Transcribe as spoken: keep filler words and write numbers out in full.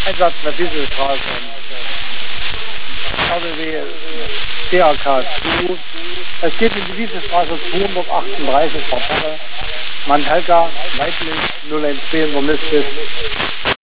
Einsatz der Wieselstraße. A B W D A K zwei. Es geht in die Wieselstraße zweihundertachtunddreißig, Frau Pfarrer. Mann Helga, weiblich, null eins zwei in der Liste.